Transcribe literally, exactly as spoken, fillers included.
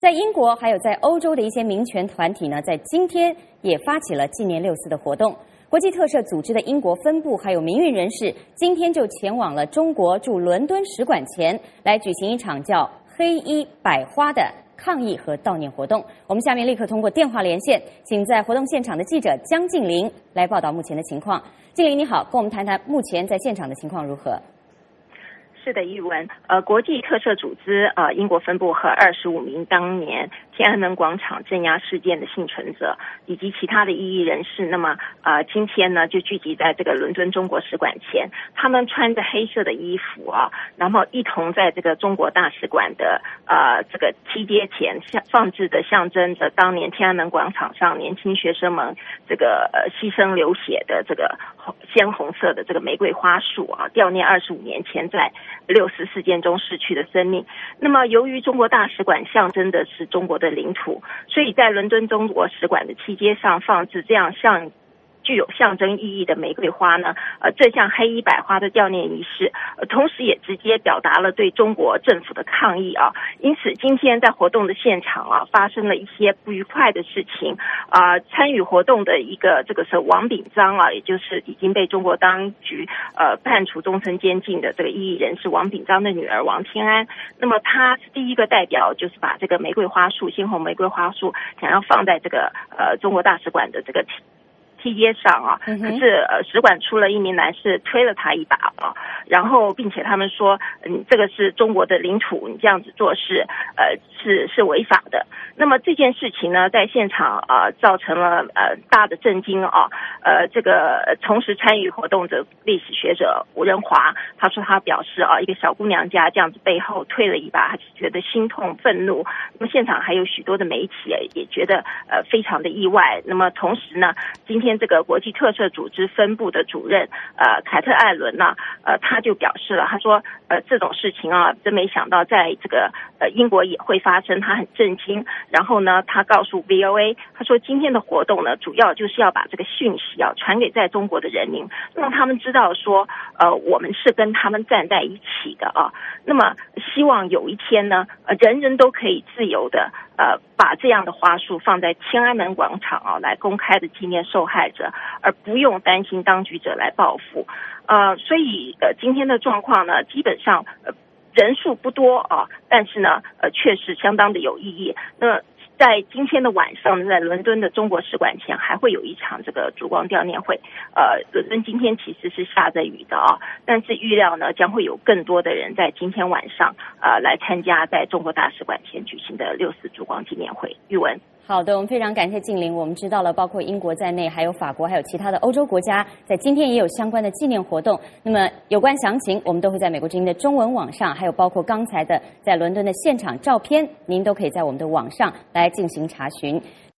在英国还有在欧洲的一些民权团体呢，在今天也发起了纪念六四的活动。国际特赦组织的英国分部还有民运人士，今天就前往了中国驻伦敦使馆前，来举行一场叫“黑衣百花”的抗议和悼念活动。我们下面立刻通过电话连线，请在活动现场的记者江静玲来报道目前的情况。静玲你好，跟我们谈谈目前在现场的情况如何？ 是的，玉文，呃，国际特赦组织呃英国分部和二十五名当年天安门广场镇压事件的幸存者以及其他的异议人士，那么呃今天呢就聚集在这个伦敦中国使馆前，他们穿着黑色的衣服啊，然后一同在这个中国大使馆的呃这个梯阶前放置的象征着当年天安门广场上年轻学生们这个呃牺牲流血的这个鲜红色的这个玫瑰花束啊，悼念二十五年前在六四事件中逝去的生命。那么由于中国大使馆象征的是中国的领土，所以在伦敦中国使馆的梯阶上放置这样像具有象征意义的玫瑰花呢，呃，这项黑衣百花的悼念仪式，呃，同时也直接表达了对中国政府的抗议啊。因此，今天在活动的现场啊，发生了一些不愉快的事情啊、呃。参与活动的一个这个是王炳章啊，也就是已经被中国当局呃判处终身监禁的这个异议人士王炳章的女儿王天安。那么，她是第一个代表，就是把这个玫瑰花束、鲜红玫瑰花束想要放在这个呃中国大使馆的这个梯阶上啊，可是呃使馆出了一名男士推了他一把啊，然后并且他们说，嗯，这个是中国的领土，你这样子做是呃是是违法的。那么这件事情呢，在现场啊、呃、造成了呃大的震惊啊，呃这个同时参与活动的历史学者吴仁华，他说他表示啊，一个小姑娘家这样子背后推了一把，他觉得心痛愤怒。那么现场还有许多的媒体也觉得呃非常的意外。那么同时呢，今天这个国际特赦组织分部的主任呃凯特艾伦呢，呃他就表示了，他说呃这种事情啊，真没想到在这个呃英国也会发生，他很震惊。然后呢，他告诉 V O A， 他说今天的活动呢，主要就是要把这个讯息啊传给在中国的人民，让他们知道说呃我们是跟他们站在一起的啊。那么希望有一天呢，呃人人都可以自由的呃把这样的花束放在天安门广场啊，来公开的纪念受害者，而不用担心当局者来报复。呃，所以呃今天的状况呢，基本上呃人数不多啊，但是呢呃确实相当的有意义。那在今天的晚上，在伦敦的中国使馆前还会有一场这个烛光悼念会。呃，伦敦今天其实是下着雨的啊，但是预料呢将会有更多的人在今天晚上呃来参加在中国大使馆前举行的六四烛光纪念会。玉文。 好的，我们非常感谢静玲。我们知道了，包括英国在内，还有法国，还有其他的欧洲国家，在今天也有相关的纪念活动。那么有关详情，我们都会在美国之音的中文网上，还有包括刚才的在伦敦的现场照片，您都可以在我们的网上来进行查询。